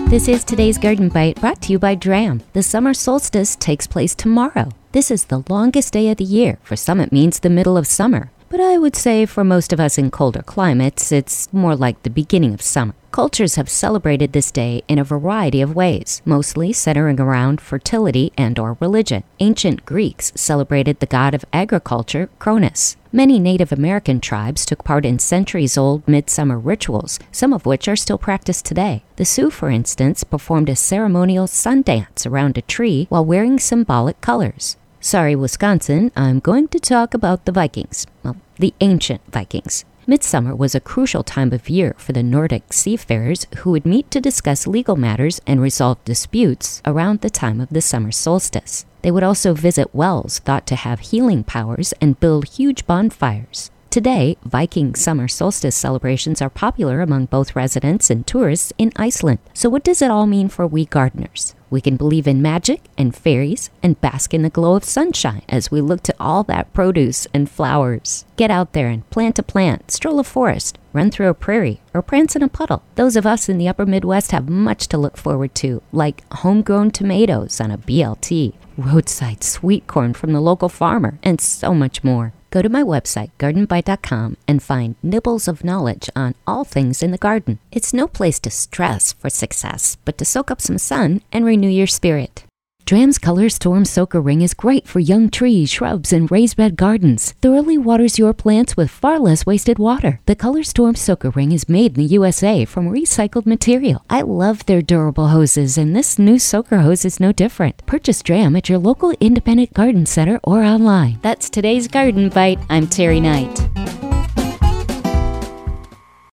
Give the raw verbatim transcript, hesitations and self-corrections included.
This is today's Garden Bite, brought to you by Dram. The summer solstice takes place tomorrow. This is the longest day of the year. For some, it means the middle of summer. But I would say for most of us in colder climates, it's more like the beginning of summer. Cultures have celebrated this day in a variety of ways, mostly centering around fertility and or religion. Ancient Greeks celebrated the god of agriculture, Cronus. Many Native American tribes took part in centuries-old midsummer rituals, some of which are still practiced today. The Sioux, for instance, performed a ceremonial sun dance around a tree while wearing symbolic colors. Sorry, Wisconsin, I'm going to talk about the Vikings. Well, the ancient Vikings. Midsummer was a crucial time of year for the Nordic seafarers who would meet to discuss legal matters and resolve disputes around the time of the summer solstice. They would also visit wells thought to have healing powers and build huge bonfires. Today, Viking summer solstice celebrations are popular among both residents and tourists in Iceland. So what does it all mean for we gardeners? We can believe in magic and fairies and bask in the glow of sunshine as we look to all that produce and flowers. Get out there and plant a plant, stroll a forest, run through a prairie, or prance in a puddle. Those of us in the upper Midwest have much to look forward to, like homegrown tomatoes on a B L T, roadside sweet corn from the local farmer, and so much more. Go to my website, garden bite dot com, and find nibbles of knowledge on all things in the garden. It's no place to stress for success, but to soak up some sun and renew your spirit. Dram's Color Storm Soaker Ring is great for young trees, shrubs, and raised bed gardens. Thoroughly waters your plants with far less wasted water. The Color Storm Soaker Ring is made in the U S A from recycled material. I love their durable hoses, and this new soaker hose is no different. Purchase Dram at your local independent garden center or online. That's today's Garden Bite. I'm Terry Knight.